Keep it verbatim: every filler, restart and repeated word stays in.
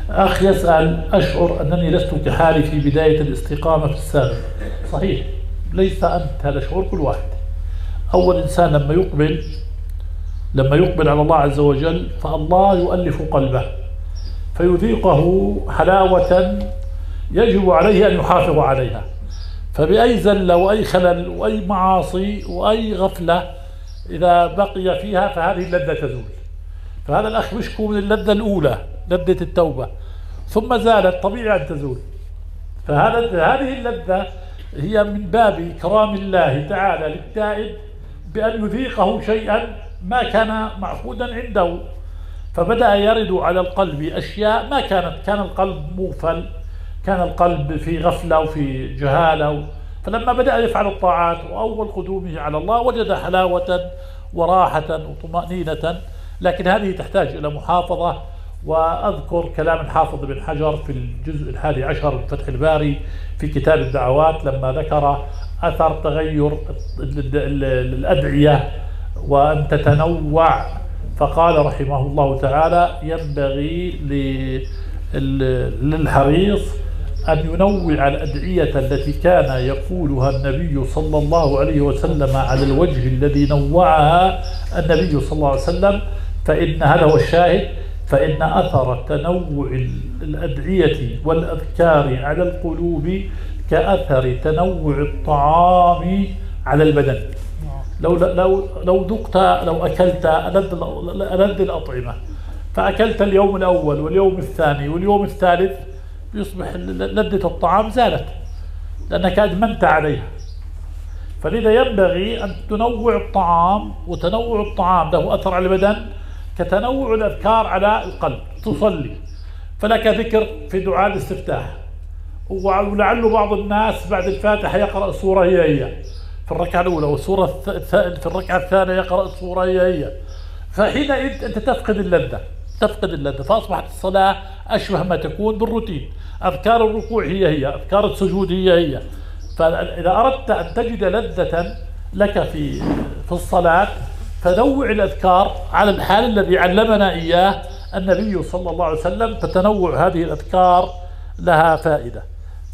أخ يسأل: أشعر أنني لست كحالي في بداية الاستقامة في السابق. صحيح، ليس أنت، هذا شعور كل واحد. أول إنسان لما يقبل لما يقبل على الله عز وجل فالله يؤلف قلبه فيذيقه حلاوة يجب عليه أن يحافظ عليها، فبأي زلة وأي خلل وأي معاصي وأي غفلة إذا بقي فيها فهذه اللذة تزول. فهذا الأخ بيشكو من اللذة الأولى، لذة التوبة، ثم زالت، طبيعي أن تزول. فهذا هذه اللذة هي من باب إكرام الله تعالى للتائب بأن يذيقه شيئا ما كان معهودا عنده، فبدأ يرد على القلب أشياء ما كانت، كان القلب مغفل، كان القلب في غفلة وفي جهالة. فلما بدأ يفعل الطاعات وأول قدومه على الله وجد حلاوة وراحة وطمأنينة، لكن هذه تحتاج إلى محافظة. وأذكر كلام الحافظ بن حجر في الجزء الحادي عشر من فتح الباري في كتاب الدعوات لما ذكر أثر تغير الأدعية وأن تتنوع، فقال رحمه الله تعالى: ينبغي للحريص أن ينوع الأدعية التي كان يقولها النبي صلى الله عليه وسلم على الوجه الذي نوعها النبي صلى الله عليه وسلم، فإن هذا هو الشاهد، فإن أثر تنوع الأدعية والأذكار على القلوب كأثر تنوع الطعام على البدن. لو لو لو ذقت لو أكلت ألذ الأطعمة، فأكلت اليوم الأول واليوم الثاني واليوم الثالث، يصبح لذة الطعام زالت لأنك أدمنت عليها. فلذا ينبغي أن تنوع الطعام، وتنوع الطعام له أثر على البدن كتنوع الأذكار على القلب. تصلي فلك ذكر في دعاء الاستفتاح، ولعل بعض الناس بعد الفاتحة يقرأ سورة هي هي في الركعة الأولى، وسورة في الركعة الثانية يقرأ سورة هي هي، فحينئذ أنت تفقد اللذة تفقد اللذة فأصبحت الصلاة أشبه ما تكون بالروتين. أذكار الركوع هي هي، أذكار السجود هي هي. فإذا أردت أن تجد لذة لك في في الصلاة فنوع الأذكار على الحال الذي علمنا إياه النبي صلى الله عليه وسلم، فتنوع هذه الأذكار لها فائدة.